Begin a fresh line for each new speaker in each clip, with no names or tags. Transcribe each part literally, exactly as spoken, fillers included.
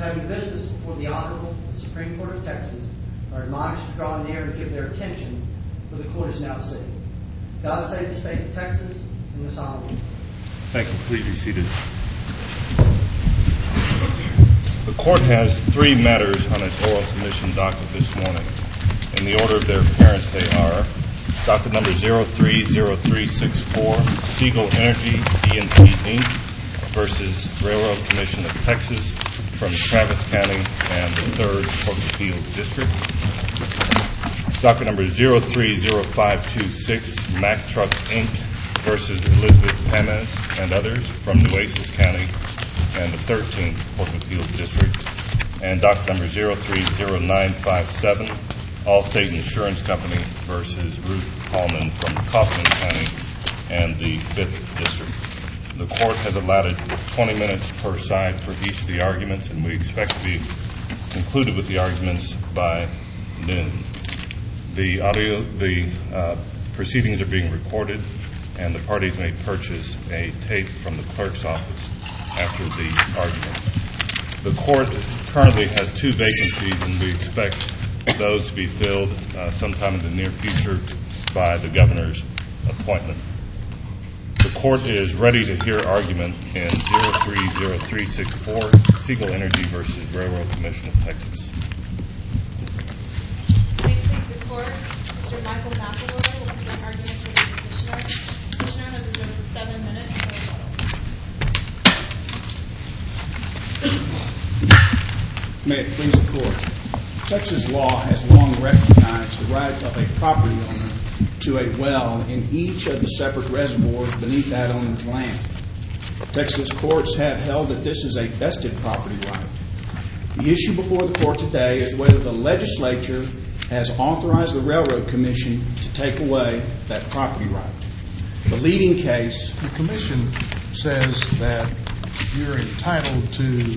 having business before the Honorable Supreme Court of Texas are admonished to draw near and give their attention, for the court is now sitting. God save the state of Texas and this honorable.
Thank you. Please be seated. The court has three matters on its oral submission docket this morning. In the order of their appearance, they are docket number zero three zero three six four, Siegel Energy E and P Incorporated versus Railroad Commission of Texas from Travis County and the third Court of Appeals District. Docket number zero three zero five two six, Mack Trucks Incorporated versus Elizabeth Pamas and others from Nueces County and the thirteenth Court of Appeals District. And docket number zero three zero nine five seven, Allstate Insurance Company versus Ruth Hallman from Kaufman County and the fifth District. The court has allotted twenty minutes per side for each of the arguments, and we expect to be concluded with the arguments by noon. The audio, the uh, proceedings are being recorded, and the parties may purchase a tape from the clerk's office after the argument. The court currently has two vacancies, and we expect those to be filled uh, sometime in the near future by the governor's appointment. The court is ready to hear argument in zero three zero three six four, Siegel Energy versus Railroad Commission of Texas.
May it please the court, Mister Michael McElroy will present arguments for the petitioner. The petitioner has reserved seven minutes for rebuttal.
May it please the court. Texas law has long recognized the right of a property owner to a well in each of the separate reservoirs beneath that owner's land. Texas courts have held that this is a vested property right. The issue before the court today is whether the legislature has authorized the Railroad Commission to take away that property right. The leading case...
The commission says that you're entitled to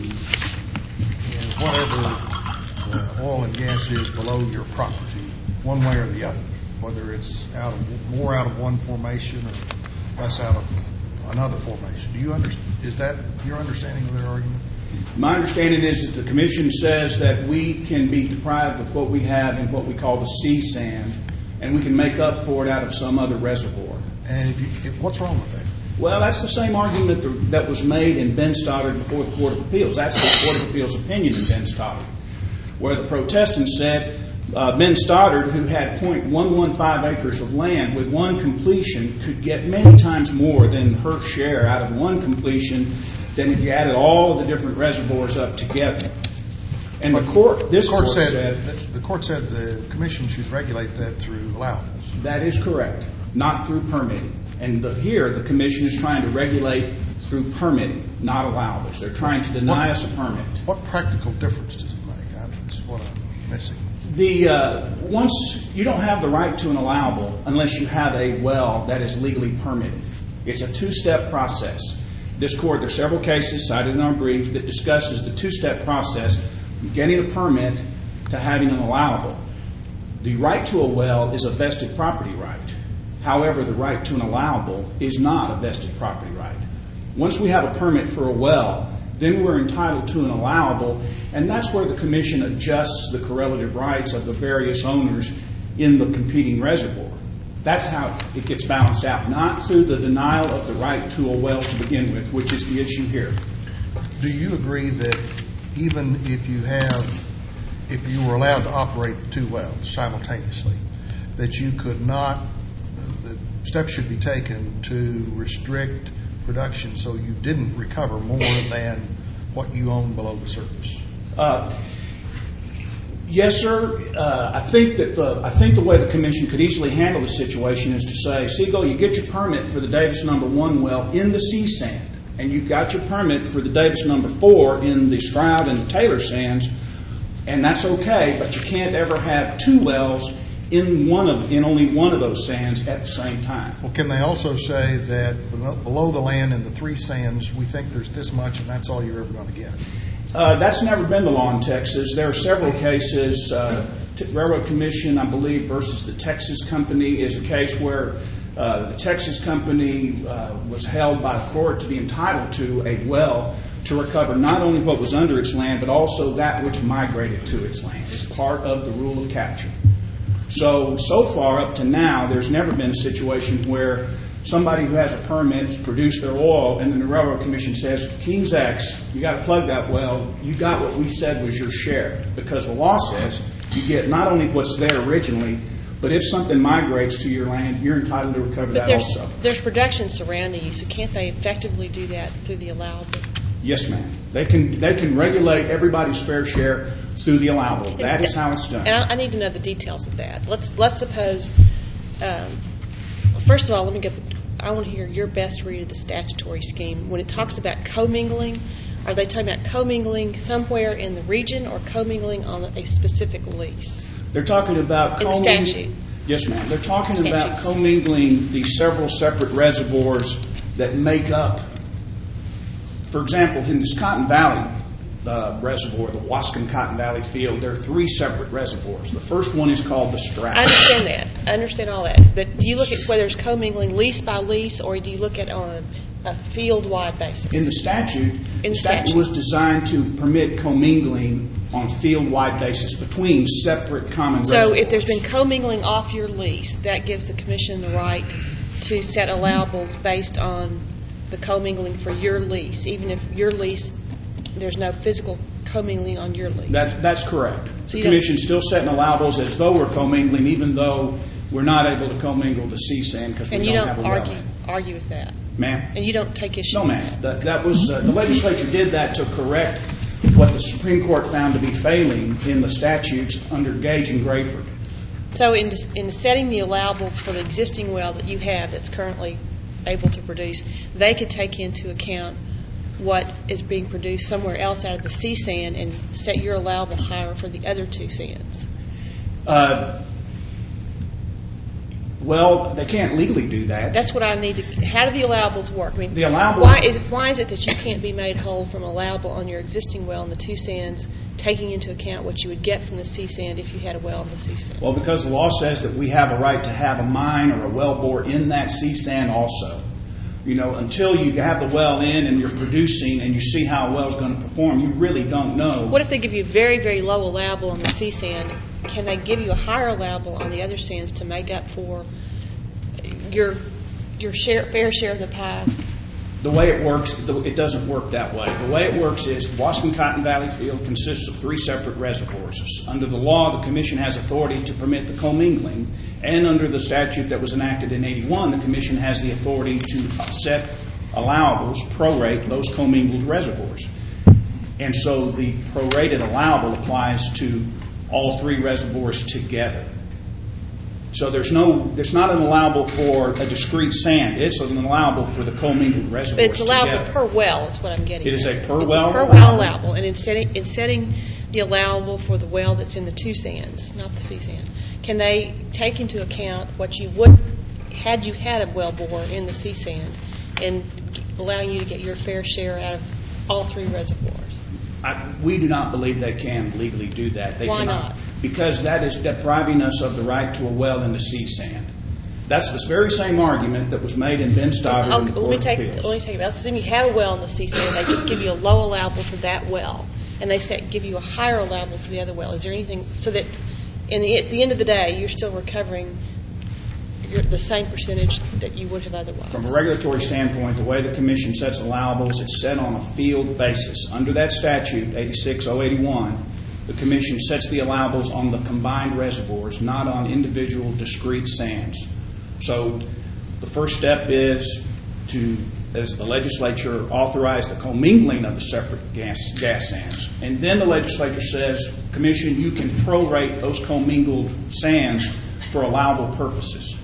whatever uh, oil and gas is below your property, one way or the other, whether it's out of more out of one formation or less out of another formation. Do you understand? Is that your understanding of their argument?
My understanding is that the commission says that we can be deprived of what we have in what we call the sea sand, and we can make up for it out of some other reservoir.
And if you, if, what's wrong with that?
Well, that's the same argument that, that was made in Ben Stoddard before the Court of Appeals. That's the Court of Appeals' opinion in Ben Stoddard, where the protestants said uh, Ben Stoddard, who had zero point one one five acres of land with one completion, could get many times more than her share out of one completion than if you added all of the different reservoirs up together. And the court, this
the court,
court
said,
said...
The court said the commission should regulate that through allowables.
That is correct, not through permitting. And the, here, the commission is trying to regulate through permitting, not allowables. They're trying to deny what, us a permit.
What practical difference does it make? That's what I'm missing.
The uh, once you don't have the right to an allowable unless you have a well that is legally permitted. It's a two-step process. This court, there are several cases cited in our brief that discusses the two-step process from getting a permit to having an allowable. The right to a well is a vested property right. However, the right to an allowable is not a vested property right. Once we have a permit for a well, then we're entitled to an allowable, and that's where the commission adjusts the correlative rights of the various owners in the competing reservoir. That's how it gets balanced out, not through the denial of the right to a well to begin with, which is the issue here.
Do you agree that even if you have, if you were allowed to operate the two wells simultaneously, that you could not, the steps should be taken to restrict production so you didn't recover more than what you own below the surface? Uh,
yes, sir. Uh, I think that the I think the way the commission could easily handle the situation is to say, Siegel, you get your permit for the Davis number one well in the sea sand, and you got your permit for the Davis number four in the Stroud and the Taylor sands, and that's okay, but you can't ever have two wells in one of in only one of those sands at the same time.
Well, can they also say that below the land in the three sands, we think there's this much, and that's all you're ever going to get?
Uh, that's never been the law in Texas. There are several cases. Uh, T- Railroad Commission, I believe, versus the Texas Company is a case where uh, the Texas Company uh, was held by the court to be entitled to a well to recover not only what was under its land, but also that which migrated to its land. It's part of the rule of capture. So, so far up to now, there's never been a situation where somebody who has a permit to produce their oil, and then the Railroad Commission says, King's X, you got to plug that well, you got what we said was your share. Because the law says you get not only what's there originally, but if something migrates to your land, you're entitled to recover
But
that
there's,
also.
there's production surrounding you, so can't they effectively do that through the allowable?
Yes, ma'am. They can they can regulate everybody's fair share through the allowable. That is how it's done.
And I, I need to know the details of that. Let's let's suppose, um, first of all, let me get. I want to hear your best read of the statutory scheme. When it talks about commingling, are they talking about commingling somewhere in the region or commingling on a specific lease?
They're talking about
In the
commingling.
statute.
Yes, ma'am. They're talking about
Statutes.
commingling the several separate reservoirs that make up. For example, in this Cotton Valley uh, reservoir, the Wascom Cotton Valley field, there are three separate reservoirs. The first one is called the Stratton.
I understand that. I understand all that. But do you look at whether it's commingling lease by lease, or do you look at on a, a field-wide basis?
In the statute,
the
the statute
statute.
was designed to permit commingling on a field-wide basis between separate common
So
reservoirs.
if there's been commingling off your lease, that gives the commission the right to set allowables based on the commingling for your lease, even if your lease, there's no physical commingling on your lease.
That, that's correct.
So
The
you don't-
Commission's still setting allowables as though we're commingling, even though we're not able to commingle the C sand because we
and
don't,
you don't
have a well
argue
in.
argue with that,
Ma'am?
and you don't take issue.
No, ma'am. That, that was uh, the legislature did that to correct what the Supreme Court found to be failing in the statutes under Gage and Grayford.
So in dis- in setting the allowables for the existing well that you have that's currently able to produce, they could take into account what is being produced somewhere else out of the C sand and set your allowable higher for the other two sands.
Uh, well, they can't legally do that.
That's what I need to. How do the allowables work? I mean,
The allowables-
Why is why is it that you can't be made whole from allowable on your existing well in the two sands, taking into account what you would get from the C sand if you had a well in the C sand?
Well, because the law says that we have a right to have a mine or a well bore in that C sand also. You know, until you have the well in and you're producing and you see how a well's going to perform, you really don't know.
What if they give you very, very low allowable on the C sand? Can they give you a higher allowable on the other sands to make up for your your share, fair share of the pie?
The way it works, it doesn't work that way. The way it works is Wascom Cotton Valley Field consists of three separate reservoirs. Under the law, the Commission has authority to permit the commingling, and under the statute that was enacted in eighty-one, the Commission has the authority to set allowables, prorate those commingled reservoirs. And so the prorated allowable applies to all three reservoirs together. So there's no, there's not an allowable for a discrete sand. It's an allowable for the commingled
But
reservoirs
it's allowable
together.
per well is what I'm getting
It is
at.
a per
it's
well
a per
allowable.
well allowable. And in setting, in setting the allowable for the well that's in the two sands, not the C sand, can they take into account what you would, had you had a well bore in the C sand, and allowing you to get your fair share out of all three reservoirs?
I, we do not believe they can legally do that. They
Why
cannot,
not?
Because that is depriving us of the right to a well in the sea sand. That's the very same argument that was made in Ben Stoddard
Oh,
in the
let me
Court of
take
Appeals.
let me take it. Let's assume you have a well in the C sand. They just give you a low allowable for that well, and they say give you a higher allowable for the other well. Is there anything so that in the, at the end of the day you're still recovering your, the same percentage that you would have otherwise?
From a regulatory standpoint, the way the Commission sets allowables, it's set on a field basis. Under that statute, eighty-six oh eighty-one, the Commission sets the allowables on the combined reservoirs, not on individual discrete sands. So the first step is to, as the legislature authorized the commingling of the separate gas, gas sands. And then the legislature says, Commission, you can prorate those commingled sands for allowable purposes.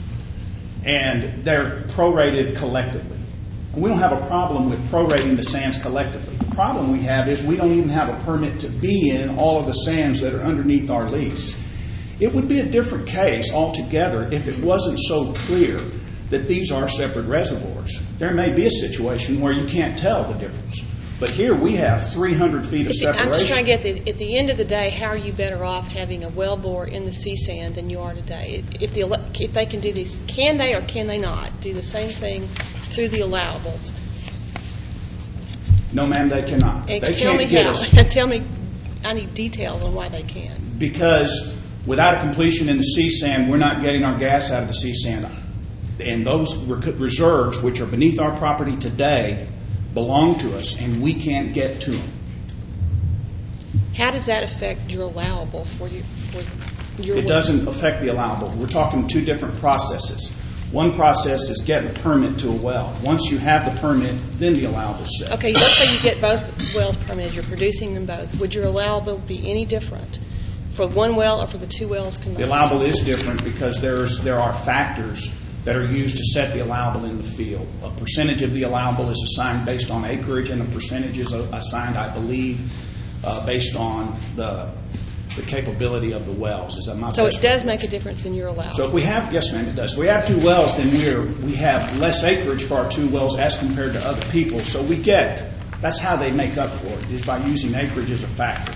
And they're prorated collectively. And we don't have a problem with prorating the sands collectively. The problem we have is we don't even have a permit to be in all of the sands that are underneath our lease. It would be a different case altogether if it wasn't so clear that these are separate reservoirs. There may be a situation where you can't tell the difference. But here we have three hundred feet of separation.
I'm just trying to get the, at the end of the day, how are you better off having a well bore in the sea sand than you are today? If the if they can do these, can they or can they not do the same thing through the allowables?
No, ma'am, they cannot.
And
They
tell
can't
me
get
how.
us
Tell me, I need details on why they can.
because without a completion in the C sand, we're not getting our gas out of the C sand. And those rec- reserves, which are beneath our property today, belong to us, and we can't get to them.
How does that affect your allowable for you? For your
It doesn't affect the allowable. We're talking two different processes. One process is getting a permit to a well. Once you have the permit, then the allowable is set.
Okay, let's say you get both wells permitted. You're producing them both. Would your allowable be any different for one well or for the two wells combined?
The allowable is different because there's there are factors that are used to set the allowable in the field. A percentage of the allowable is assigned based on acreage, and a percentage is assigned, I believe, uh, based on the the capability of the wells. Is that my
So
best
it does
recollection?
make a difference in your allowable.
So if we have, yes, ma'am, it does. If we have two wells, then we're we have less acreage for our two wells as compared to other people. So we get, that's how they make up for it, is by using acreage as a factor.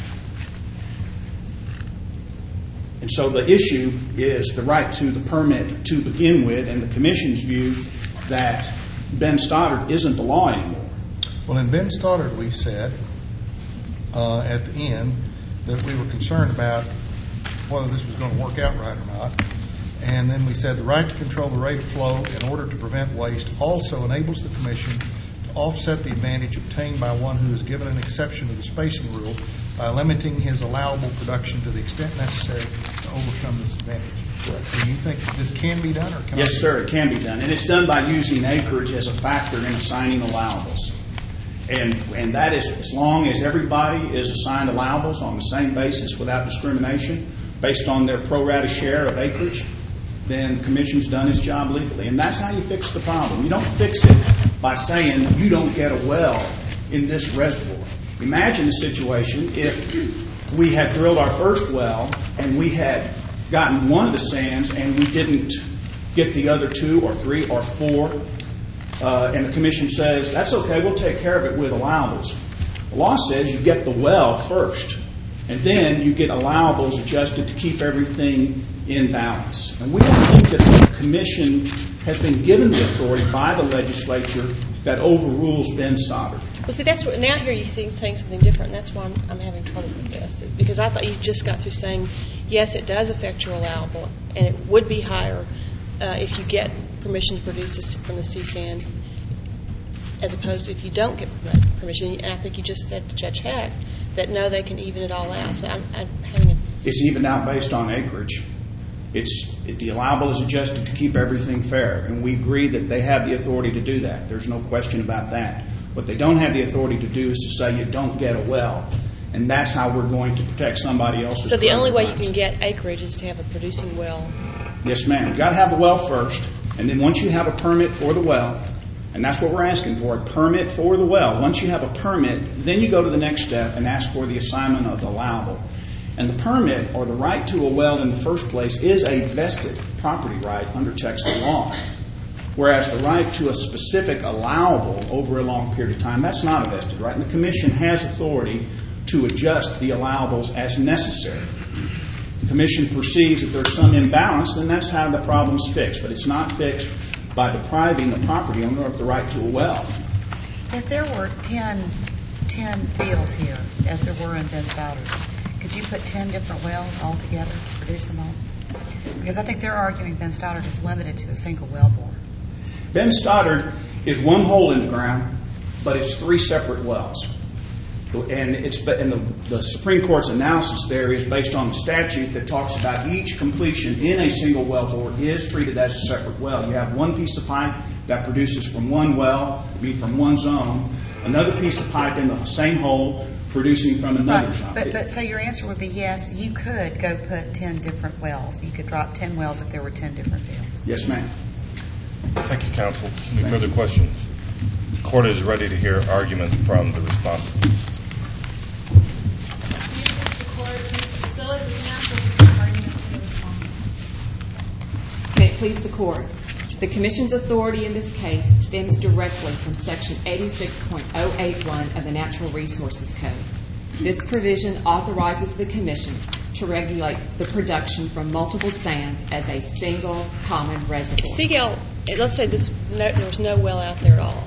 And so the issue is the right to the permit to begin with, and the Commission's view that Ben Stoddard isn't the law anymore.
Well, in Ben Stoddard, we said uh, at the end that we were concerned about whether this was going to work out right or not. And then we said the right to control the rate of flow in order to prevent waste also enables the Commission to offset the advantage obtained by one who is given an exception to the spacing rule by limiting his allowable production to the extent necessary to overcome this advantage. Do you think this can be done, or can
Yes,
I?
sir, it can be done. And it's done by using acreage as a factor in assigning allowables. And and that is as long as everybody is assigned allowables on the same basis without discrimination based on their pro rata share of acreage, then the Commission's done its job legally. And that's how you fix the problem. You don't fix it by saying you don't get a well in this reservoir. Imagine the situation if we had drilled our first well and we had gotten one of the sands and we didn't get the other two or three or four. Uh, and the Commission says, that's okay, we'll take care of it with allowables. The law says you get the well first, and then you get allowables adjusted to keep everything in balance. And we don't think that the Commission has been given the authority by the legislature that overrules Ben Stoddard.
Well, see, that's what, now here you see saying something different, and that's why I'm, I'm having trouble with this. Because I thought you just got through saying, yes, it does affect your allowable, and it would be higher uh, if you get permission to produce this from the C sand, as opposed to if you don't get permission. And I think you just said to Judge Heck that no, they can even it all out. So I'm, I'm having a
It's evened out based on acreage. It's it, the allowable is adjusted to keep everything fair, and we agree that they have the authority to do that. There's no question about that. What they don't have the authority to do is to say you don't get a well, and that's how we're going to protect somebody else's.
So the only way you
crimes.
can get acreage is to have a producing well.
Yes, ma'am. You've got to have the well first, and then once you have a permit for the well, and that's what we're asking for, a permit for the well. Once you have a permit, then you go to the next step and ask for the assignment of the allowable. And the permit, or the right to a well in the first place, is a vested property right under Texas law. Whereas the right to a specific allowable over a long period of time, that's not a vested right. And the Commission has authority to adjust the allowables as necessary. The Commission perceives that there's some imbalance, then that's how the problem's fixed. But it's not fixed by depriving the property owner of the right to a well.
If there were ten, ten fields here, as there were in Ben Stoddard, could you put ten different wells all together to produce them all? Because I think they're arguing Ben Stoddard is limited to a single well bore.
Ben Stoddard is one hole in the ground, but it's three separate wells. And it's and the, the Supreme Court's analysis there is based on the statute that talks about each completion in a single well bore is treated as a separate well. You have one piece of pipe that produces from one well, I mean from one zone, another piece of pipe in the same hole producing from another
Right.
zone.
But, but so your answer would be yes, you could go put ten different wells. You could drop ten wells if there were ten different fields.
Yes, ma'am.
Thank you, counsel. Any further questions? The court is ready to hear argument from the respondent.
May it please the Court. The Commission's authority in this case stems directly from Section eighty-six point oh eight one of the Natural Resources Code. This provision authorizes the Commission to regulate the production from multiple sands as a single common reservoir.
Seagull, let's say this, no, there was no well out there at all,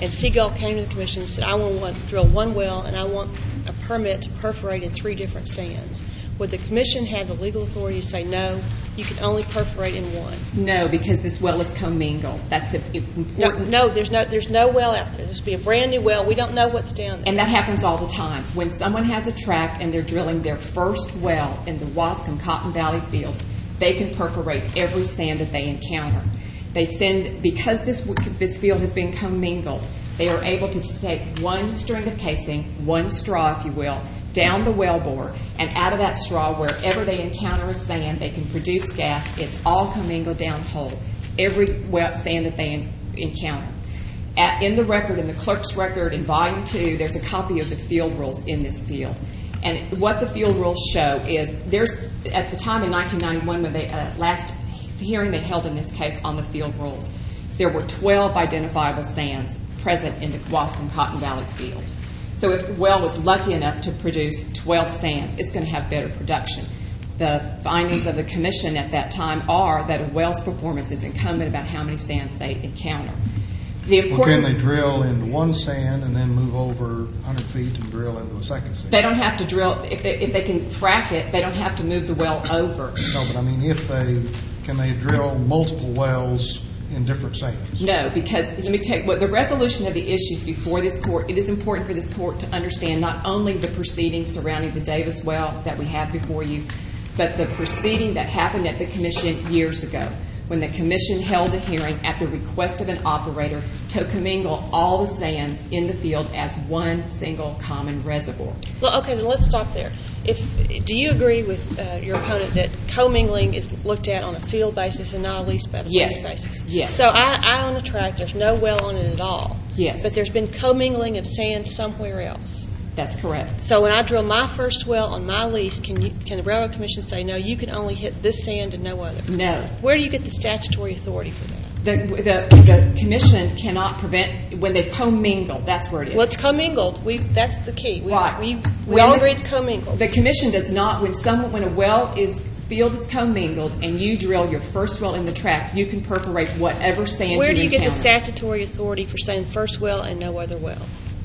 and Seagull came to the commission and said, I want to drill one well and I want a permit to perforate in three different sands, would the commission have the legal authority to say, no, you can only perforate in one?
No, because this well is commingled. That's the
No,
important.
no, there's no, there's no well out there. This would be a brand new well. We don't know what's down there.
And that happens all the time. When someone has a tract and they're drilling their first well in the Wascom Cotton Valley field, they can perforate every sand that they encounter. They send, because this this field has been commingled, they are able to take one string of casing, one straw, if you will, down the well bore, and out of that straw, wherever they encounter a sand, they can produce gas. It's all commingled down whole, every well sand that they en- encounter. At, in the record, in the clerk's record in volume two, there's a copy of the field rules in this field. And what the field rules show is there's, at the time in nineteen ninety-one, when they, uh, last hearing they held in this case on the field rules, there were twelve identifiable sands present in the Wascom Cotton Valley field. So if the well was lucky enough to produce twelve sands, it's going to have better production. The findings of the commission at that time are that a well's performance is incumbent about how many sands they encounter. The
Well,
important,
can they drill into one sand and then move over one hundred feet and drill into a second sand?
they don't have to drill, if they, if they can frack it, they don't have to move the well over.
No, but I mean, if they, can they drill multiple wells in different sands?
No, because let me tell you, what the resolution of the issues before this court, it is important for this court to understand not only the proceedings surrounding the Davis well that we have before you, but the proceeding that happened at the commission years ago, when the commission held a hearing at the request of an operator to commingle all the sands in the field as one single common reservoir.
Well, okay, then let's stop there. If do you agree with uh, your opponent that commingling is looked at on a field basis and not a lease basis?
Yes.
basis?
Yes.
So I, I own a tract. There's no well on it at all.
Yes.
But there's been commingling of sand somewhere else.
That's correct.
So when I drill my first well on my lease, can you, can the Railroad Commission say, no, you can only hit this sand and no other?
No.
Where do you get the statutory authority for that?
The, the, the commission cannot prevent, when they've commingled, that's where it is.
Well, it's commingled. We that's the key. We,
Right.
we, we
When
all
the-
agree it's commingled.
The commission does not, when someone, when a well is, field is commingled and you drill your first well in the tract, you can perforate whatever sand you
Where
encounter.
do you get the statutory authority for saying first well and no other well?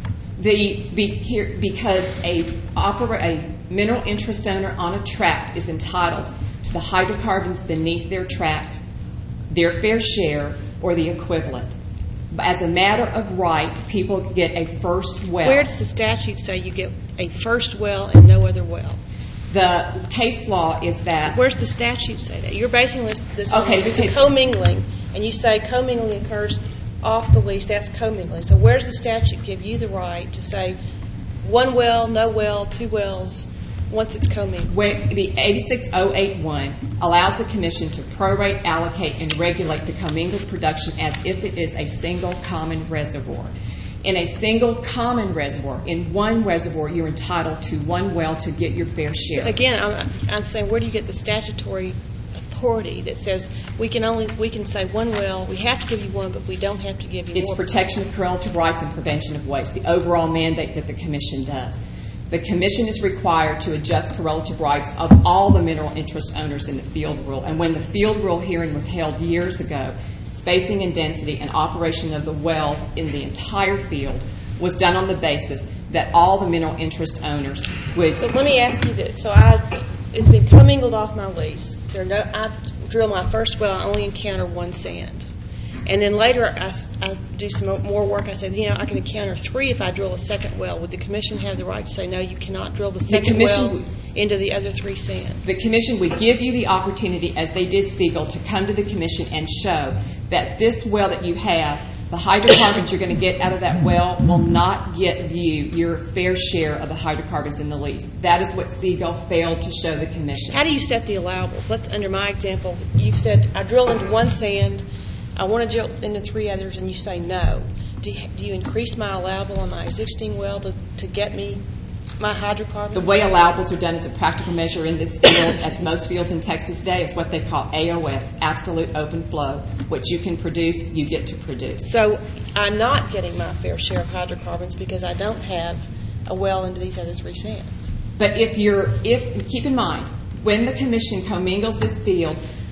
The, be, here, because a, opera, a mineral interest owner on a tract is entitled to the hydrocarbons beneath their tract, their fair share, or the equivalent. As a matter of right, people get a first well.
Where does the statute say you get a first well and no other well?
The case law is that.
Where's the statute say that? You're basing this, this
Okay,
on
you take-
commingling, and you say commingling occurs off the lease. That's commingling. So where does the statute give you the right to say one well, no well, two wells, once it's commingled?
When the eighty-six oh eighty-one allows the commission to prorate, allocate, and regulate the commingled production as if it is a single common reservoir. In a single common reservoir, in one reservoir, you're entitled to one well to get your fair share.
Again, I'm, I'm saying, where do you get the statutory authority that says we can only we can say one well, we have to give you one, but we don't have to give you
It's
more?
protection of correlative rights and prevention of waste, the overall mandates that the commission does. The commission is required to adjust correlative rights of all the mineral interest owners in the field rule. And when the field rule hearing was held years ago, spacing and density and operation of the wells in the entire field was done on the basis that all the mineral interest owners would.
So let me ask you this. So I, it's been commingled off my lease. There are no, I drill my first well, I only encounter one sand. And then later I, I do some more work. I say, you know, I can encounter three if I drill a second well. Would the commission have the right to say, no, you cannot drill the second
commission
well
would-
into the other three sands?
The commission would give you the opportunity, as they did Siegel, to come to the commission and show that this well that you have, the hydrocarbons you're going to get out of that well will not get you your fair share of the hydrocarbons in the lease. That is what Siegel failed to show the commission.
How do you set the allowables? Let's, under my example, you said I drill into one sand, I want to drill into three others, and you say no. Do you, do you increase my allowable on my existing well to, to get me my hydrocarbons?
The way allowables are done as a practical measure in this field, as most fields in Texas today, is what they call A O F, absolute open flow. What you can produce, you get to produce.
So I'm not getting my fair share of hydrocarbons because I don't have a well into these other three sands.
But if you're, if keep in mind, when the commission commingles this field,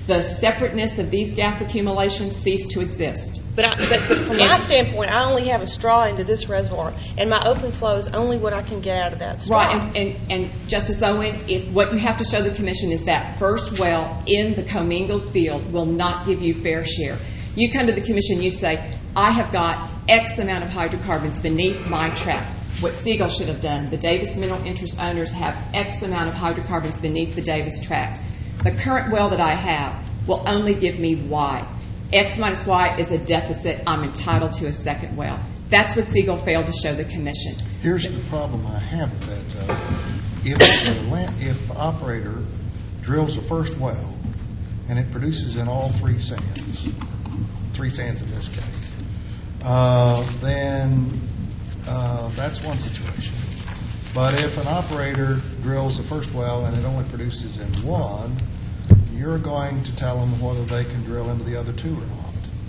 the separateness of these gas accumulations ceased to exist.
But, I, but from my standpoint, I only have a straw into this reservoir, and my open flow is only what I can get out of that straw.
Right, and, and, and Justice Owen, if what you have to show the Commission is that first well in the commingled field will not give you fair share. You come to the Commission, you say, I have got X amount of hydrocarbons beneath my tract. What Siegel should have done, the Davis Mineral Interest owners have X amount of hydrocarbons beneath the Davis tract. The current well that I have will only give me Y. X minus Y is a deficit. I'm entitled to a second well. That's what Siegel failed to show the Commission.
Here's the problem I have with that, though. If the, land, if the operator drills the first well and it produces in all three sands, three sands in this case, uh, then uh, that's one situation. But if an operator drills the first well and it only produces in one, you're going to tell them whether they can drill into the other two or not.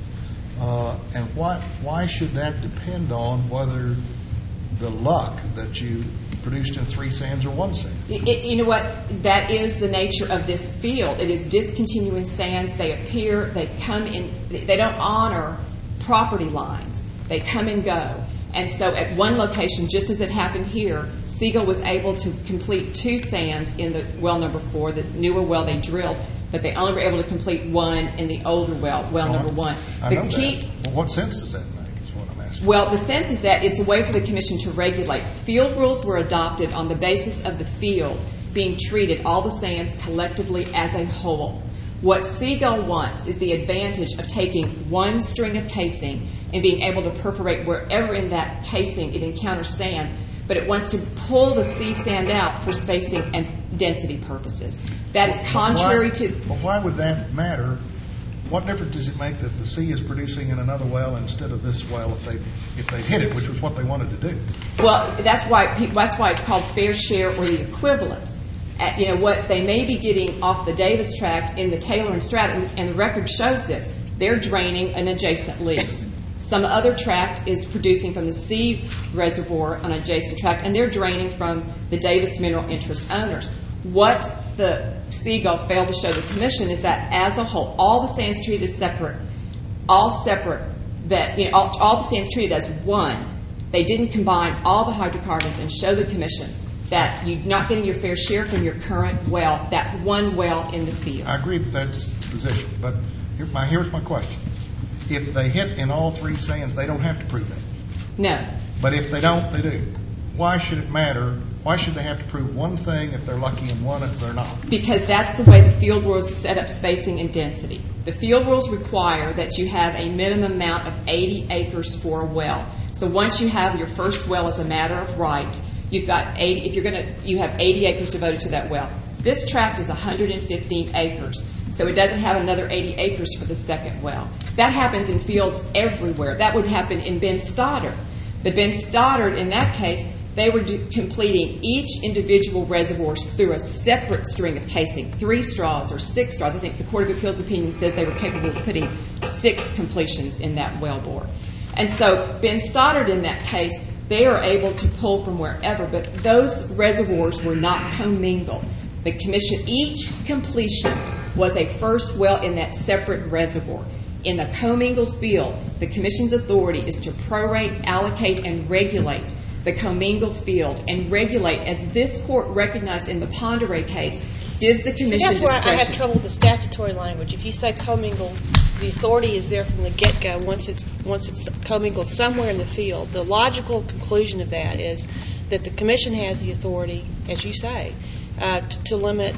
Uh, and why, why should that depend on whether the luck that you produced in three sands or one sand?
It, you know what? That is the nature of this field. It is discontinuing sands. They appear, they come in, they don't honor property lines. They come and go. And so at one location, just as it happened here, Siegel was able to complete two sands in the well number four, this newer well they drilled, but they only were able to complete one in the older well, well number one.
I
the
know
key,
that. Well, what sense does that make is what I'm asking.
Well, the sense is that it's a way for the Commission to regulate. Field rules were adopted on the basis of the field being treated, all the sands collectively as a whole. What Siegel wants is the advantage of taking one string of casing and being able to perforate wherever in that casing it encounters sands, but it wants to pull the sea sand out for spacing and density purposes. That is contrary
but why,
to...
But why would that matter? What difference does it make that the sea is producing in another well instead of this well if they if they hit it, which was what they wanted to do?
Well, that's why that's why it's called fair share or the equivalent. At, you know, what they may be getting off the Davis tract in the Taylor and Stratton, and, and the record shows this, they're draining an adjacent lease. Some other tract is producing from the C reservoir on adjacent tract, and they're draining from the Davis Mineral Interest owners. What the Siegel failed to show the Commission is that as a whole, all the sands treated as separate, all separate, that you know, all, all the sands treated as one. They didn't combine all the hydrocarbons and show the Commission that you're not getting your fair share from your current well, that one well in the field.
I agree that that's the position, but here, my, here's my question. If they hit in all three sands, they don't have to prove that.
No.
But if they don't, they do. Why should it matter? Why should they have to prove one thing if they're lucky in one if they're not?
Because that's the way the field rules set up spacing and density. The field rules require that you have a minimum amount of eighty acres for a well. So once you have your first well as a matter of right, you've got eighty. If you're going to, you have eighty acres devoted to that well. This tract is one hundred fifteen acres, so it doesn't have another eighty acres for the second well. That happens in fields everywhere. That would happen in Ben Stoddard. But Ben Stoddard, in that case, they were d- completing each individual reservoirs through a separate string of casing, three straws or six straws. I think the Court of Appeals opinion says they were capable of putting six completions in that well bore. And so Ben Stoddard, in that case, they are able to pull from wherever, but those reservoirs were not commingled. The Commission, each completion was a first well in that separate reservoir. In the commingled field, the Commission's authority is to prorate, allocate, and regulate the commingled field, and regulate, as this Court recognized in the Ponderay case, gives the Commission
See, that's
discretion.
why I have trouble with the statutory language. If you say commingled, the authority is there from the get-go once it's once it's commingled somewhere in the field. The logical conclusion of that is that the Commission has the authority, as you say, uh, to, to limit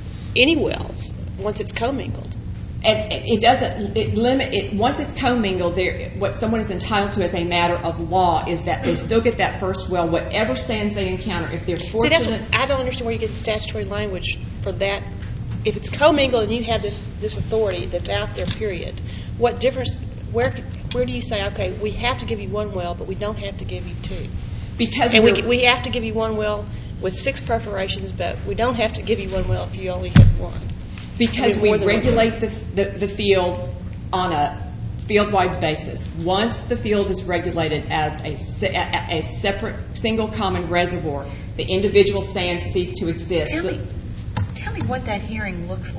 any wells once it's commingled.
And it doesn't it limit it once it's commingled. There, what someone is entitled to as a matter of law is that they still get that first well, whatever sands they encounter. If they're fortunate,
See, that's what, I don't understand where you get the statutory language for that. If it's commingled and you have this this authority that's out there, period. What difference? Where where do you say, okay, we have to give you one well, but we don't have to give you two?
because
and we
we're-
we have to give you one well with six perforations, but we don't have to give you one well if you only have one.
Because
I mean,
we
more than one.
regulate the, the, the field on a field-wide basis. Once the field is regulated as a, se- a, a separate single common reservoir, the individual sands cease to exist.
Tell
The-
me, tell me what that hearing looks like.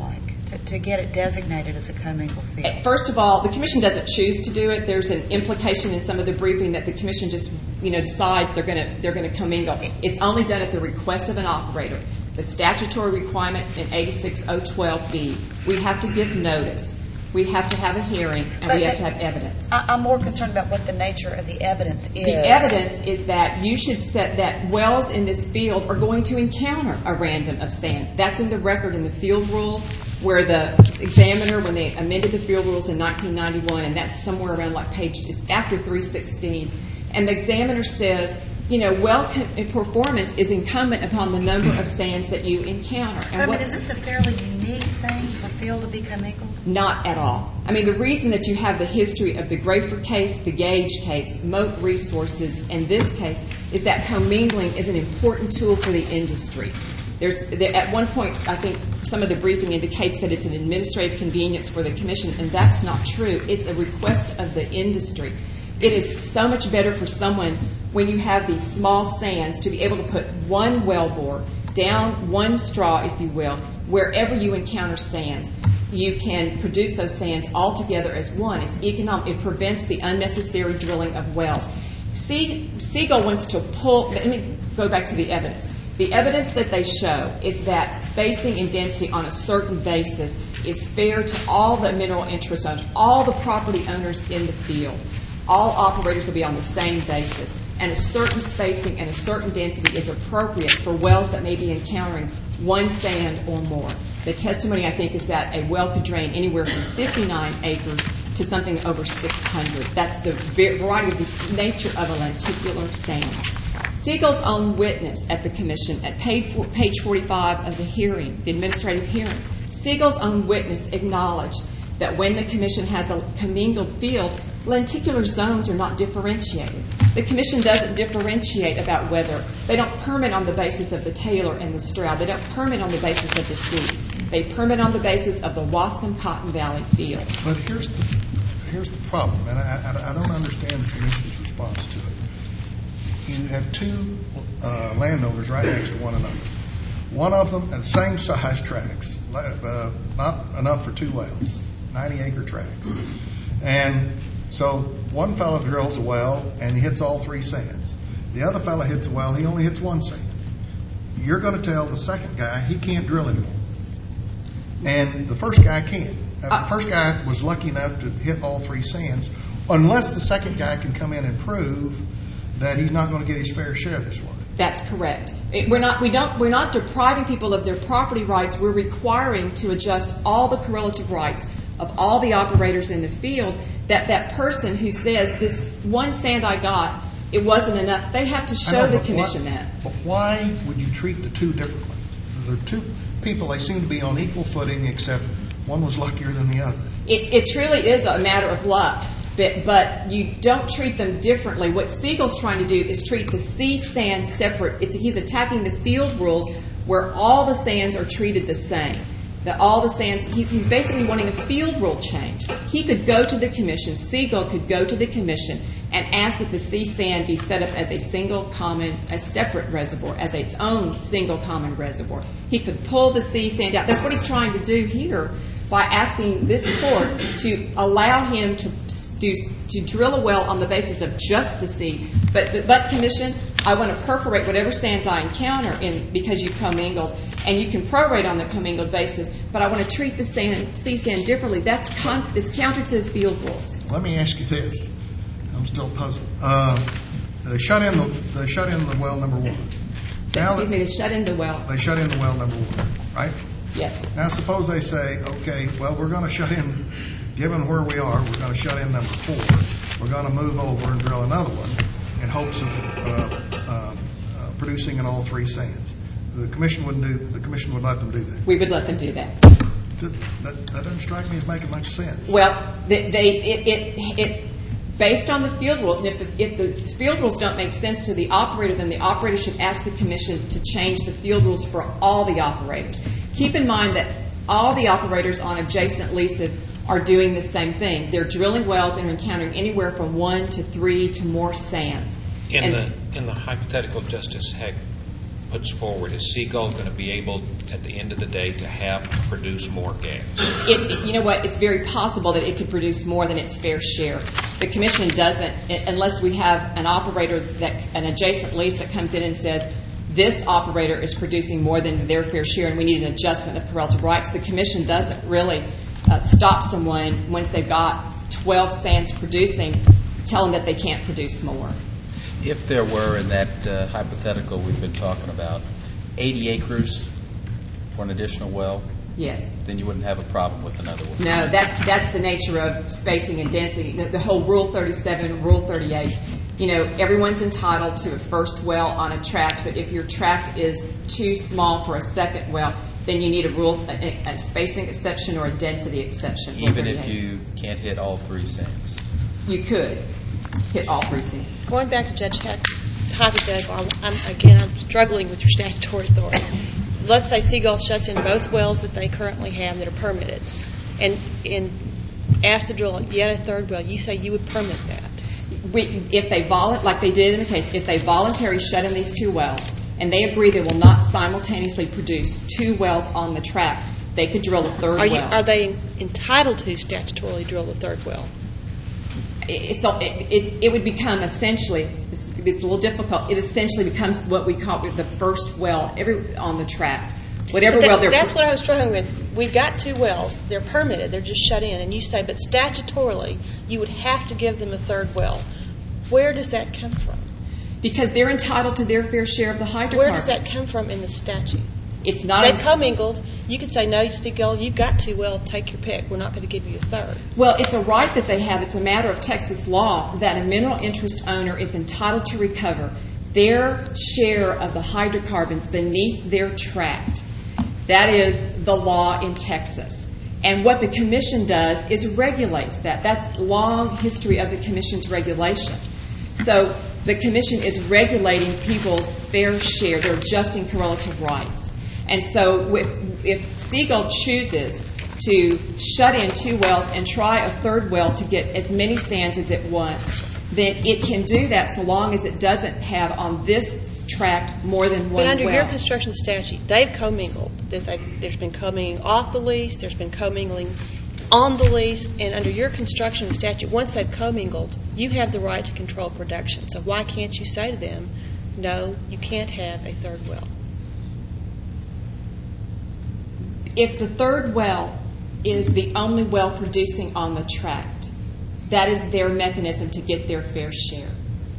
to, to get it designated as a commingled field?
First of all, the commission doesn't choose to do it. There's an implication in some of the briefing that the commission just, you know, decides they're going to they're going to commingle. It's only done at the request of an operator. The statutory requirement in eighty-six oh twelve B, we have to give notice. We have to have a hearing, and
But
we have
the-
to have evidence.
I, I'm more concerned about what the nature of the evidence is.
The evidence is that you should set that wells in this field are going to encounter a random of sands. That's in the record in the field rules, where the examiner, when they amended the field rules in nineteen ninety-one, and that's somewhere around like page, it's after three sixteen, and the examiner says, you know, well performance is incumbent upon the number of sands that you encounter. And
I mean,
what-
is this a fairly unique thing for field to be commingled?
Not at all. I mean, the reason that you have the history of the Grafer case, the Gage case, Moat Resources, and this case is that commingling is an important tool for the industry. There's, there, at one point, I think some of the briefing indicates that it's an administrative convenience for the commission, and that's not true. It's a request of the industry. It is so much better for someone when you have these small sands to be able to put one wellbore down one straw, if you will, wherever you encounter sands. You can produce those sands all together as one. It's economic. It prevents the unnecessary drilling of wells. See, Siegel wants to pull. Let me go back to the evidence. The evidence that they show is that spacing and density on a certain basis is fair to all the mineral interest owners, all the property owners in the field. All operators will be on the same basis, and a certain spacing and a certain density is appropriate for wells that may be encountering one sand or more. The testimony, I think, is that a well could drain anywhere from fifty-nine acres to something over six hundred. That's the variety of the nature of a lenticular sand. Siegel's own witness at the commission, at page forty-five of the hearing, the administrative hearing, Siegel's own witness acknowledged that when the commission has a commingled field, lenticular zones are not differentiated. The commission doesn't differentiate about whether. They don't permit on the basis of the Taylor and the Stroud. They don't permit on the basis of the sea. They permit on the basis of the Wascom Cotton Valley field.
But here's the, here's the problem, and I, I, I don't understand the commission's response to it. You have two uh, landowners right next to one another. One of them, and same size tracts, uh, not enough for two wells, ninety acre tracts. And so one fellow drills a well and he hits all three sands. The other fellow hits a well, he only hits one sand. You're going to tell the second guy he can't drill anymore. And the first guy can. Uh, the first guy was lucky enough to hit all three sands, unless the second guy can come in and prove that he's not going to get his fair share this way.
That's correct. It, we're not. We don't. We're not depriving people of their property rights. We're requiring to adjust all the correlative rights of all the operators in the field. That that person who says this one sand I got, it wasn't enough. They have to show
know,
the
but
commission
why,
that.
But why would you treat the two differently? They're two people. They seem to be on equal footing, except one was luckier than the other.
It, it truly is a matter of luck. But, but you don't treat them differently. What Siegel's trying to do is treat the sea sand separate. It's, he's attacking the field rules where all the sands are treated the same. That all the sands, he's, he's basically wanting a field rule change. He could go to the commission, Siegel could go to the commission and ask that the sea sand be set up as a single common, a separate reservoir, as its own single common reservoir. He could pull the sea sand out. That's what he's trying to do here by asking this court to allow him to do, to drill a well on the basis of just the sea. But, but, but commission, I want to perforate whatever sands I encounter in because you commingled, and you can prorate on the commingled basis, but I want to treat the sand, sea sand differently. That's con, it's counter to the field rules.
Let me ask you this. I'm still puzzled. Uh, they shut in the they shut in the well number one. Now
Excuse me, they shut in the well.
They shut in the well number one, right?
Yes.
Now suppose they say, okay, well we're going to shut in, given where we are, we're going to shut in number four. We're going to move over and drill another one in hopes of uh, uh, uh, producing in all three sands. The commission wouldn't do. The commission would let them do that.
We would let them do that.
That, that doesn't strike me as making much sense.
Well, they, they it, it it's based on the field rules, and if the, if the field rules don't make sense to the operator, then the operator should ask the commission to change the field rules for all the operators. Keep in mind that all the operators on adjacent leases are doing the same thing. They're drilling wells and are encountering anywhere from one to three to more sands.
In
and
the in the hypothetical Justice Heck puts forward, is Seagull going to be able, at the end of the day, to have produce more gas?
It, it- you know what? It's very possible that it could produce more than its fair share. The commission doesn't, i- unless we have an operator that, an adjacent lease that comes in and says, this operator is producing more than their fair share and we need an adjustment of correlative rights. The commission doesn't really uh, stop someone once they've got twelve sands producing, tell them that they can't produce more.
If there were, in that uh, hypothetical we've been talking about, eighty acres for an additional well,
Yes.
then you wouldn't have a problem with another one.
No, that's that's the nature of spacing and density. The, the whole Rule thirty-seven, Rule thirty-eight. You know, everyone's entitled to a first well on a tract, but if your tract is too small for a second well, then you need a rule, a, a spacing exception or a density exception. Rule
Even if
thirty-eight.
you can't hit all three sands.
You could hit all three sands.
Going back to Judge Heck's hypothetical, I'm, I'm, again, I'm struggling with your statutory authority. Let's say Seagull shuts in both wells that they currently have that are permitted, and, and asks to drill yet a third well. You say you would permit that.
We, if they volu- like they did in the case, if they voluntarily shut in these two wells and they agree they will not simultaneously produce two wells on the tract, they could drill a third
Are, you,
well.
are they entitled to statutorily drill the third well?
It, so it, it, it would become essentially, it's, it's a little difficult, it essentially becomes what we call the first well every on the tract. Whatever
So that,
well they're
that's what I was struggling with. We've got two wells. They're permitted. They're just shut in. And you say, but statutorily, you would have to give them a third well. Where does that come from?
because they're entitled to their fair share of the hydrocarbons.
Where does that come from in the statute?
It's not.
They've
a-
commingled. You could say, no, you Seagull, you've got two wells. Take your pick. We're not going to give you a third.
Well, it's a right that they have. It's a matter of Texas law that a mineral interest owner is entitled to recover their share of the hydrocarbons beneath their tract. That is the law in Texas. And what the commission does is regulates that. That's long history of the commission's regulation. So the commission is regulating people's fair share. They're adjusting correlative rights. And so if, if Seagull chooses to shut in two wells and try a third well to get as many sands as it wants, then it can do that so long as it doesn't have on this tract more than one
But under
well.
your construction statute, they've commingled. There's, a, there's been commingling off the lease. There's been commingling on the lease. And under your construction statute, once they've commingled, you have the right to control production. So why can't you say to them, no, you can't have a third well?
If the third well is the only well producing on the tract, that is their mechanism to get their fair share.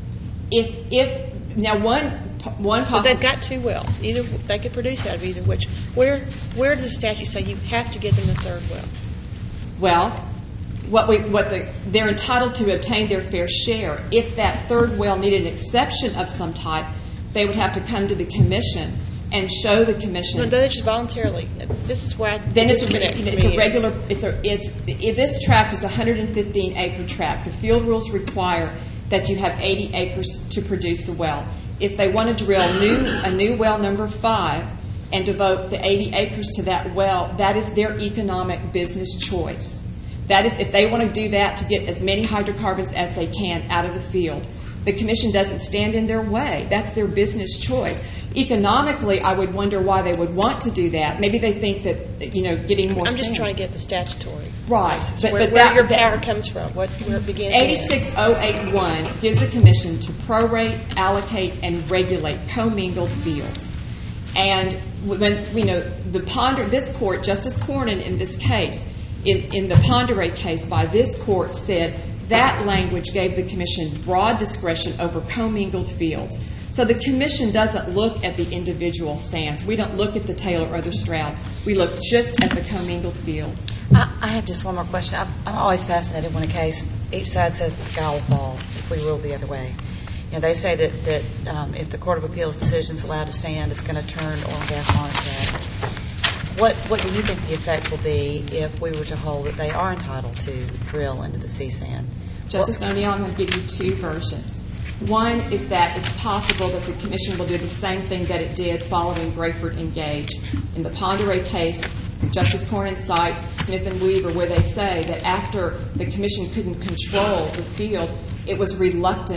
If if now one one
But
possible
they've got two wells. Either they could produce out of either which. Where where does the statute say you have to give them the third well?
well, what we what the they're entitled to obtain their fair share. If that third well needed an exception of some type, they would have to come to the commission and show the commission.
No, they just voluntarily. This is where I,
Then it's a,
disconnect for
it's a
me is-
regular. It's a it's it, this tract is a one hundred fifteen acre tract. The field rules require that you have eighty acres to produce a well. If they want to drill new a new well number five and devote the eighty acres to that well, that is their economic business choice. That is if they want to do that to get as many hydrocarbons as they can out of the field. The commission doesn't stand in their way. That's their business choice. Economically, I would wonder why they would want to do that. Maybe they think that, you know, getting more
I'm just
sands.
trying to get the statutory.
Right.
basis,
But-
where,
but
where
that-
your
that-
power comes from, what, where it begins. and ends.
eighty-six oh eighty-one gives the commission to prorate, allocate, and regulate commingled fields. And when, you know, the ponder, this court, Justice Cornyn in this case, in, in the Ponderay case by this court said that language gave the commission broad discretion over commingled fields. So the commission doesn't look at the individual sands. We don't look at the Taylor or the Stroud. We look just at the commingled field.
I, I have just one more question. I'm, I'm always fascinated when a case, each side says the sky will fall if we rule the other way. You know, they say that, that um, if the Court of Appeals decision is allowed to stand, it's going to turn oil and gas on its head. What, what do you think the effect will be if we were to hold that they are entitled to drill into the sea sand?
Justice O'Neill, I'm going to give you two versions. One is that it's possible that the commission will do the same thing that it did following Grayford and Gage. In the Ponderay case, Justice Cornyn cites Smith and Weaver, where they say that after the commission couldn't control the field, it was reluctant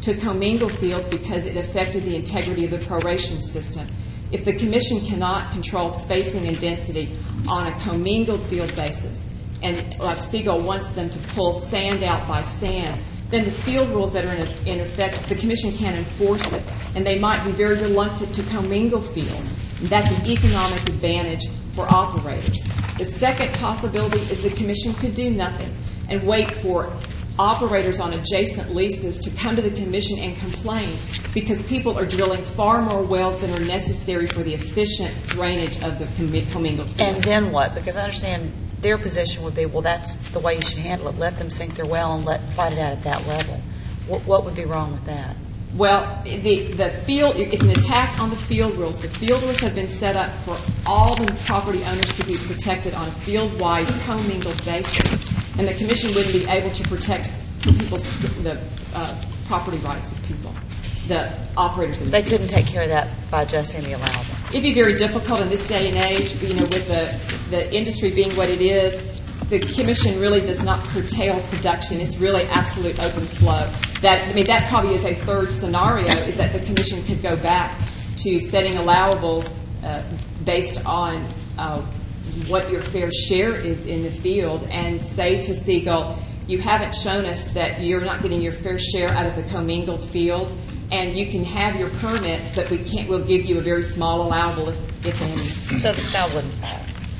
to commingle fields because it affected the integrity of the proration system. If the Commission cannot control spacing and density on a commingled field basis, and like Siegel wants them to pull sand out by sand, then the field rules that are in, in effect, the Commission can't enforce it, and they might be very reluctant to commingle fields. And that's an economic advantage for operators. The second possibility is the Commission could do nothing and wait for operators on adjacent leases to come to the Commission and complain because people are drilling far more wells than are necessary for the efficient drainage of the commingled field.
And then what? Because I understand their position would be, well, that's the way you should handle it. Let them sink their well and let fight it out at that level. What, what would be wrong with that?
Well, the, the field, it's an attack on the field rules. The field rules have been set up for all the property owners to be protected on a field-wide commingled basis. And the Commission wouldn't be able to protect the people's, the uh, property rights of people, the operators of the
They
field.
couldn't take care of that by adjusting the allowable.
It'd be very difficult in this day and age, you know, with the, the industry being what it is. The Commission really does not curtail production. It's really absolute open flow. That I mean, that probably is a third scenario, is that the Commission could go back to setting allowables uh, based on uh, what your fair share is in the field, and say to Siegel, you haven't shown us that you're not getting your fair share out of the commingled field, and you can have your permit, but we can't. We'll give you a very small allowable, if, if any.
So the sky wouldn't fall.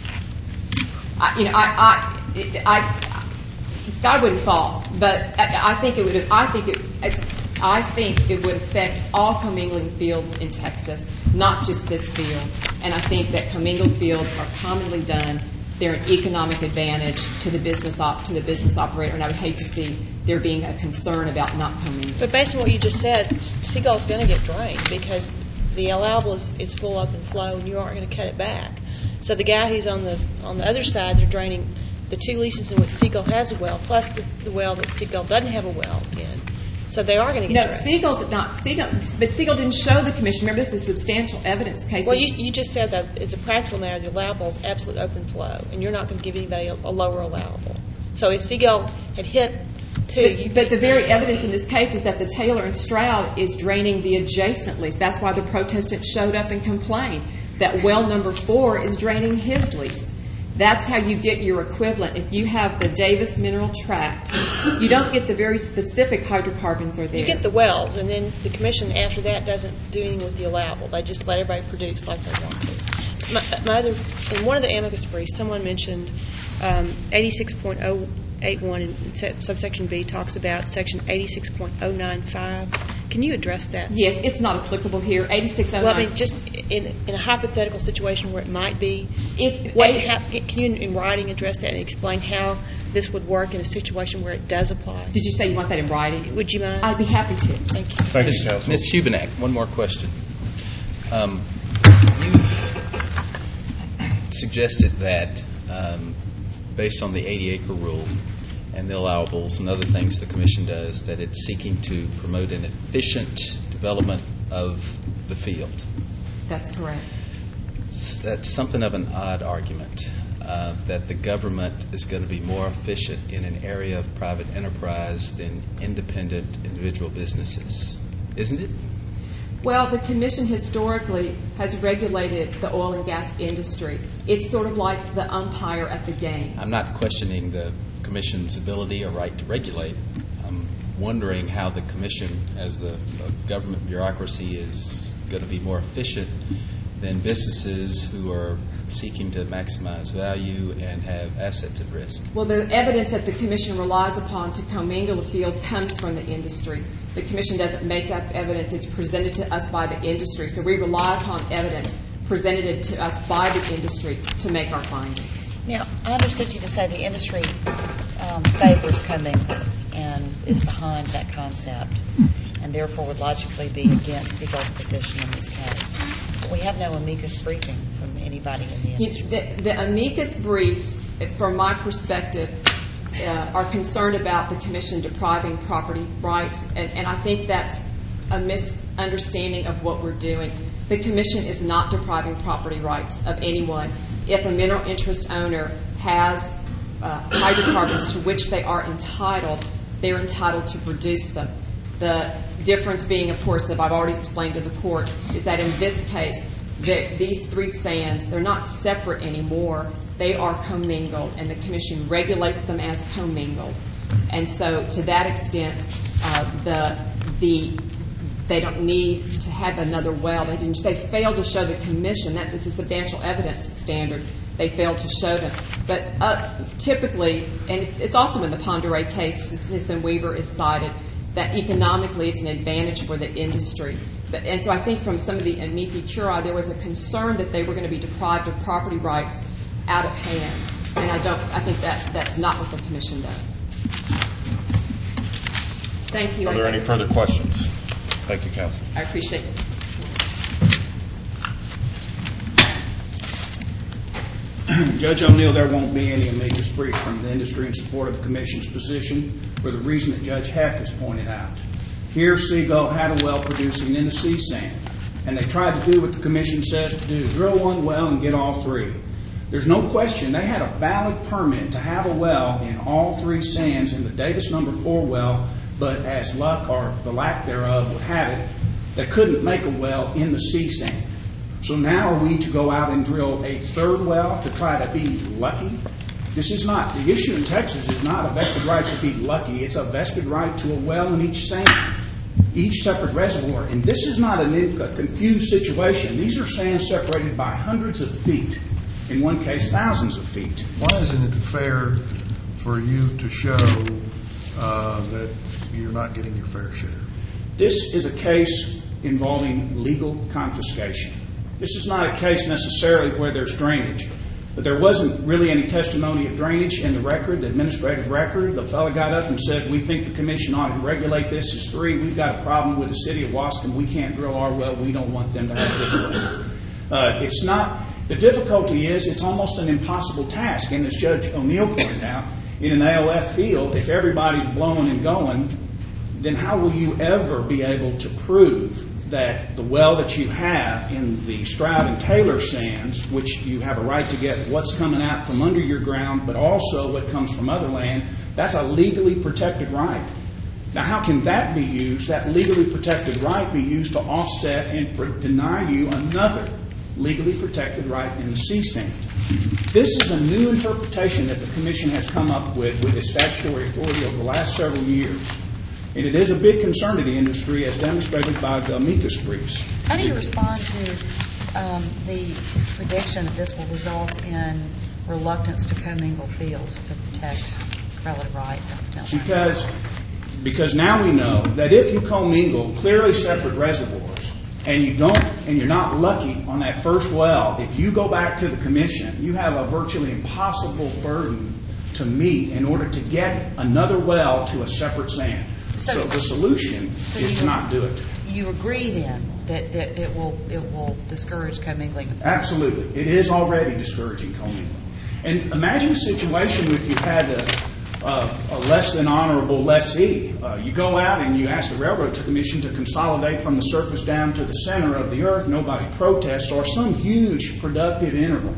I, you know, I, I, I, the sky wouldn't fall, but I, I think it would. I think it. It's, I think it would affect all commingling fields in Texas, not just this field. And I think that commingled fields are commonly done. They're an economic advantage to the business op, to the business operator, and I would hate to see there being a concern about not commingling.
But based on what you just said, Seagull's going to get drained because the allowable is, is full up and flow, and you aren't going to cut it back. So the guy who's on the on the other side, they're draining the two leases in which Seagull has a well, plus the, the well that Seagull doesn't have a well in. So they are going to get
No,
drained.
Seagull's not. Seagull, but Seagull didn't show the Commission. Remember, this is substantial evidence case.
Well, you, you just said that as a practical matter, the allowable is absolute open flow, and you're not going to give anybody a, a lower allowable. So if Seagull had hit two,
But,
you
but the very evidence in this case is that the Taylor and Stroud is draining the adjacent lease. That's why the protestant showed up and complained that well number four is draining his lease. That's how you get your equivalent. If you have the Davis Mineral Tract, you don't get the very specific hydrocarbons are there.
you get the wells, and then the commission after that doesn't do anything with the allowable. They just let everybody produce like they want to. My, my other, in one of the amicus briefs, someone mentioned um, eighty-six point oh eight one in subsection B talks about section eighty-six point oh nine five. Can you address that?
Yes, it's not applicable here. eighty-six oh nine.
Well, I mean, just in, in a hypothetical situation where it might be,
If,
what,
eight-
how, can you in writing address that and explain how this would work in a situation where it does apply?
did you say you want that in writing?
Would you mind?
I'd be happy to.
Thank you.
Thank you,
Miz
counsel.
Miz Hubenak, one more question. Um, you suggested that, um, based on the eighty-acre rule and the allowables and other things the Commission does, that it's seeking to promote an efficient development of the field.
That's correct.
S- That's something of an odd argument, uh, that the government is going to be more efficient in an area of private enterprise than independent individual businesses, isn't it?
Well, the Commission historically has regulated the oil and gas industry. It's sort of like the umpire at the game.
I'm not questioning the Commission's ability or right to regulate. I'm wondering how the Commission, as the uh, government bureaucracy, is going to be more efficient than businesses who are seeking to maximize value and have assets at risk.
Well, the evidence that the Commission relies upon to commingle a field comes from the industry. The Commission doesn't make up evidence. It's presented to us by the industry. So we rely upon evidence presented to us by the industry to make our findings.
Now, I understood you to say the industry um, favors commingling and is behind that concept, and therefore would logically be against Seagull's position in this case. But we have no amicus briefing from anybody in the
You-
industry.
The, the amicus briefs, from my perspective, uh, are concerned about the Commission depriving property rights, and, and I think that's a misunderstanding of what we're doing. The Commission is not depriving property rights of anyone. If a mineral interest owner has uh, hydrocarbons to which they are entitled, they're entitled to produce them. The difference being, of course, that I've already explained to the court, is that in this case, that these three sands, they're not separate anymore. They are commingled, and the commission regulates them as commingled. And so, to that extent, uh, the the they don't need to have another well. They didn't. They failed to show the commission. That's it's a substantial evidence standard. They failed to show them. But uh, typically, and it's, it's also in the Ponderay case, Smith and Weaver is cited, that economically it's an advantage for the industry. But, and so I think from some of the amici curiae, there was a concern that they were going to be deprived of property rights out of hand. And I don't. I think that that's not what the commission does. Thank you.
Are there any further questions? Thank you, Counsel.
I appreciate it.
Judge O'Neill, there won't be any amicus brief from the industry in support of the commission's position for the reason that Judge Heck has pointed out. Here, Seagull had a well producing in the sea sand, and they tried to do what the commission says to do, drill one well and get all three. There's no question they had a valid permit to have a well in all three sands in the Davis number four well, but as luck or the lack thereof would have it, they couldn't make a well in the sea sand. So now are we to go out and drill a third well to try to be lucky? This is not, the issue in Texas is not a vested right to be lucky. It's a vested right to a well in each sand, each separate reservoir. And this is not an, a confused situation. These are sands separated by hundreds of feet, in one case thousands of feet.
Why isn't it fair for you to show uh, that you're not getting your fair share?
This is a case involving legal confiscation. This is not a case necessarily where there's drainage, but there wasn't really any testimony of drainage in the record, the administrative record. The fellow got up and says, we think the commission ought to regulate this as three. We've got a problem with the city of Wascom. We can't drill our well. We don't want them to have this well. Uh, it's not, the difficulty is it's almost an impossible task. And as Judge O'Neill pointed out, in an A O F field, if everybody's blowing and going, then how will you ever be able to prove that the well that you have in the Stroud and Taylor sands, which you have a right to get what's coming out from under your ground, but also what comes from other land, that's a legally protected right. Now, how can that be used, that legally protected right be used to offset and pr- deny you another legally protected right in the sea sand? This is a new interpretation that the Commission has come up with with its statutory authority over the last several years. And it is a big concern to the industry, as demonstrated by the amicus briefs.
How do you respond to um, the prediction that this will result in reluctance to commingle fields to protect relative rights?
Because, because now we know that if you commingle clearly separate reservoirs and you don't, and you're not lucky on that first well, if you go back to the Commission, you have a virtually impossible burden to meet in order to get another well to a separate sand. So, so the solution so is to not do it.
You agree then that, that it will it will discourage commingling?
Absolutely. It is already discouraging commingling. And imagine a situation if you had a, a, a less than honorable lessee. Uh, you go out and you ask the Railroad Commission to consolidate from the surface down to the center of the earth. Nobody protests, or some huge productive interval.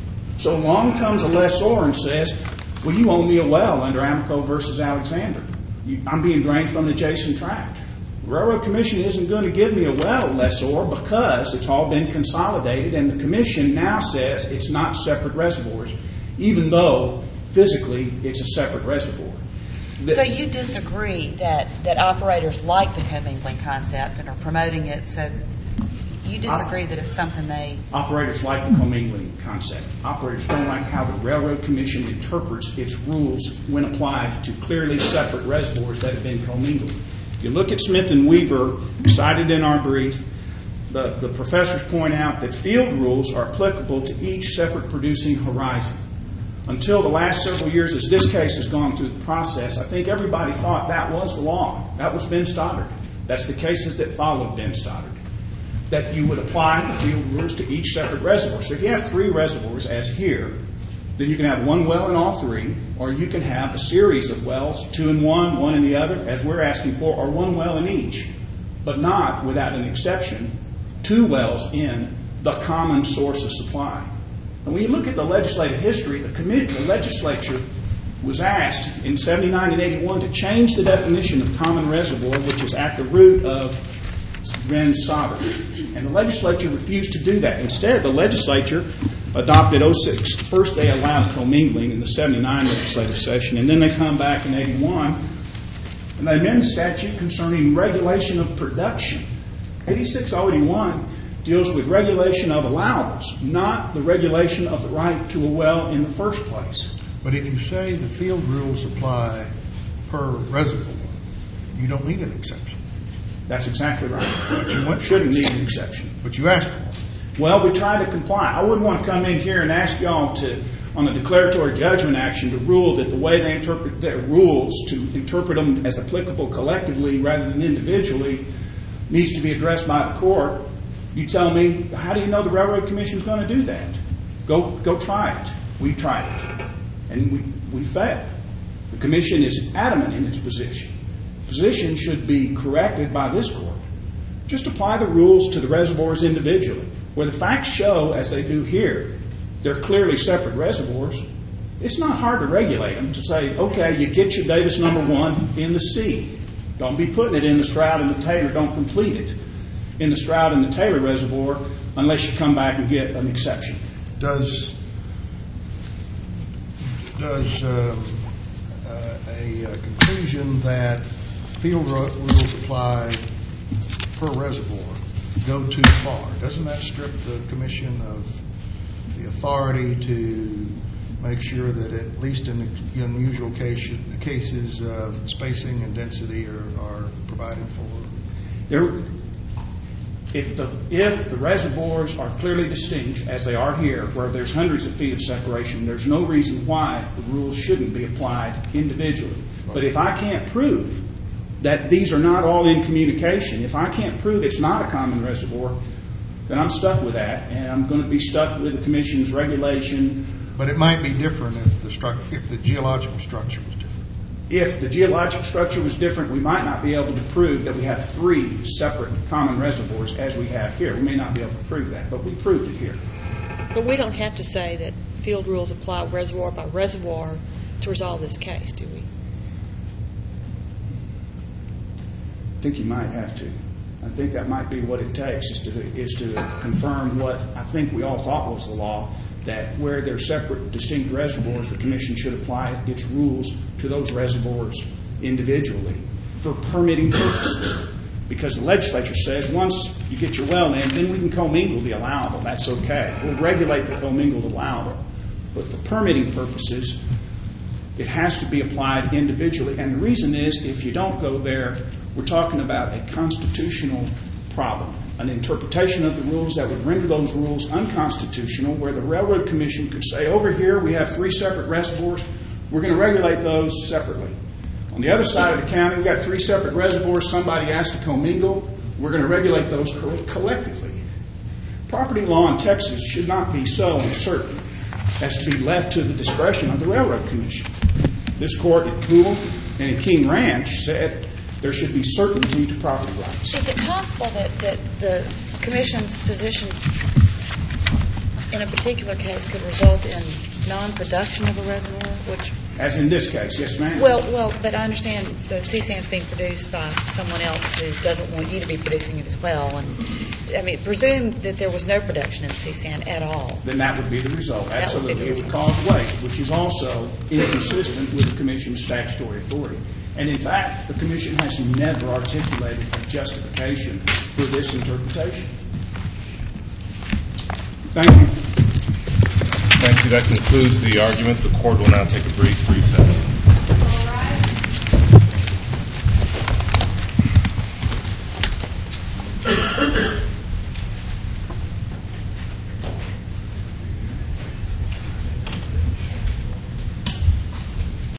So along comes a lessor and says, well, you owe me a well under Amico versus Alexander. You, I'm being drained from the adjacent tract. The Railroad Commission isn't going to give me a well, lessor, because it's all been consolidated, and the Commission now says it's not separate reservoirs, even though physically it's a separate reservoir.
So you disagree that, that operators like the commingling concept and are promoting it, so you disagree that it's something they...
Operators like the commingling concept. Operators don't like how the Railroad Commission interprets its rules when applied to clearly separate reservoirs that have been commingled. If you look at Smith and Weaver, cited in our brief, the, the professors point out that field rules are applicable to each separate producing horizon. Until the last several years, as this case has gone through the process, I think everybody thought that was the law. That was Ben Stoddard. That's the cases that followed Ben Stoddard. That you would apply the field rules to each separate reservoir. So if you have three reservoirs, as here, then you can have one well in all three, or you can have a series of wells, two in one, one in the other, as we're asking for, or one well in each, but not, without an exception, two wells in the common source of supply. And when you look at the legislative history, the, committee, the legislature was asked in seventy-nine and eighty-one to change the definition of common reservoir, which is at the root of Ren Sauter. And the legislature refused to do that. Instead, the legislature adopted oh six. First, they allowed commingling in the seventy-nine legislative session, and then they come back in eighty-one, and they amend the statute concerning regulation of production. eighty-six oh eighty-one deals with regulation of allowables, not the regulation of the right to a well in the first place.
But if you say the field rules apply per reservoir, you don't need an exception.
That's exactly right.
But you want
shouldn't need an exception.
But you asked for it.
Well, we try to comply. I wouldn't want to come in here and ask y'all to, on a declaratory judgment action, to rule that the way they interpret their rules, to interpret them as applicable collectively rather than individually, needs to be addressed by the court. You tell me, how do you know the Railroad Commission is going to do that? Go, go try it. We tried it, and we we failed. The Commission is adamant in its position. Position should be corrected by this court. Just apply the rules to the reservoirs individually. Where the facts show, as they do here, they're clearly separate reservoirs. It's not hard to regulate them, to say, okay, you get your Davis number one in the sea. Don't be putting it in the Stroud and the Taylor. Don't complete it in the Stroud and the Taylor reservoir unless you come back and get an exception.
Does does um, uh, a, a conclusion that field rules apply per reservoir go too far? Doesn't that strip the Commission of the authority to make sure that at least in the unusual case, cases, uh, spacing and density are, are provided for?
There, if the if the reservoirs are clearly distinct, as they are here, where there's hundreds of feet of separation, there's no reason why the rules shouldn't be applied individually. But if I can't prove that these are not all in communication, if I can't prove it's not a common reservoir, then I'm stuck with that, and I'm going to be stuck with the Commission's regulation.
But it might be different if the stru- if the geological structure was different.
If the geologic structure was different, we might not be able to prove that we have three separate common reservoirs as we have here. We may not be able to prove that, but we proved it here.
But we don't have to say that field rules apply reservoir by reservoir to resolve this case, do we?
I think you might have to. I think that might be what it takes, is to is to confirm what I think we all thought was the law, that where there are separate, distinct reservoirs, the Commission should apply its rules to those reservoirs individually for permitting purposes. Because the legislature says once you get your well in, then we can commingle the allowable. That's okay. We'll regulate the commingled allowable. But for permitting purposes, it has to be applied individually. And the reason is, if you don't go there, we're talking about a constitutional problem, an interpretation of the rules that would render those rules unconstitutional, where the Railroad Commission could say, over here we have three separate reservoirs, we're going to regulate those separately. On the other side of the county, we've got three separate reservoirs, somebody asked to commingle, we're going to regulate those collectively. Property law in Texas should not be so uncertain as to be left to the discretion of the Railroad Commission. This court in Poole and in King Ranch said there should be certainty to property rights.
Is it possible that, that the Commission's position in a particular case could result in non-production of a reservoir? Which,
as in this case, yes, ma'am.
Well, well, but I understand the C SAN's being produced by someone else who doesn't want you to be producing it as well. And I mean, presume that there was no production in C SAN at all.
Then that would be the result.
That
Absolutely.
Would be the
it would
result.
cause waste, which is also inconsistent with the Commission's statutory authority. And in fact, the Commission has never articulated a justification for this interpretation. Thank you.
Thank you. That concludes the argument. The court will now take a brief recess.